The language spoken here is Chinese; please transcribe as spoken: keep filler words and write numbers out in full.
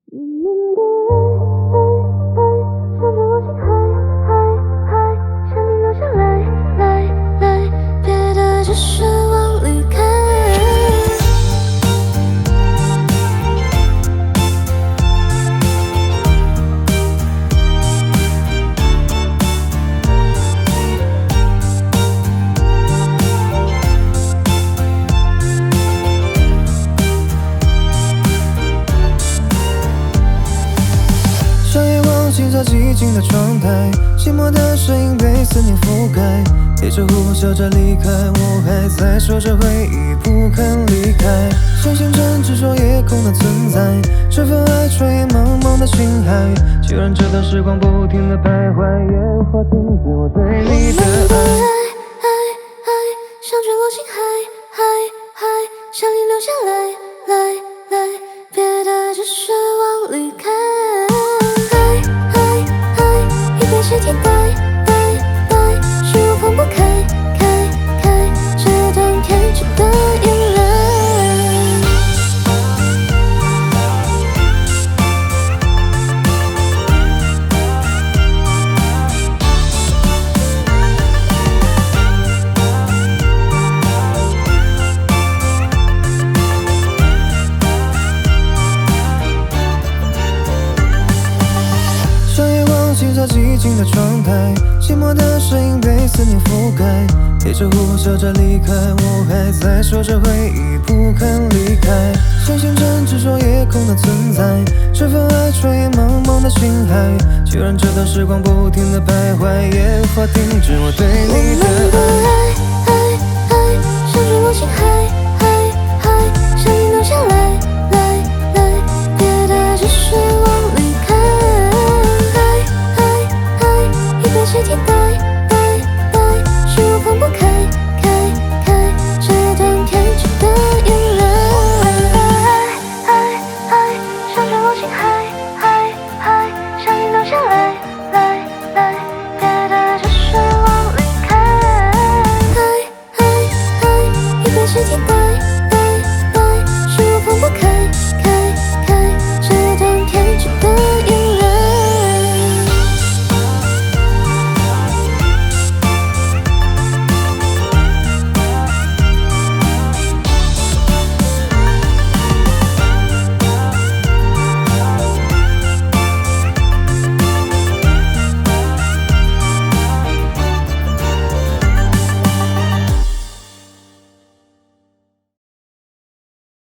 我们的爱爱爱像坠落心海海海，想你留下来来来，别的只是往离开。 行走寂静的窗台，寂寞的声音被思念覆盖，陪着呼啸着离开，我还在守着回忆不肯离开。相信真执着夜空的存在，这份爱穿越茫茫的星海，就让这段时光不停的徘徊，烟花停止我对你的我们的爱爱。 爱爱像坠落心海海海，想你留下来来来，别的只是往离开。是天呆呆呆，是我放不开开开这段偏执的眼泪。行走寂静的窗台，寂寞的声音被思念覆盖，陪着呼啸着离开，我还在守着回忆不肯离开。相信真执着夜空的存在，这份爱穿越茫茫的星海，就让这段时光不停的徘徊，烟花停止我对你的爱。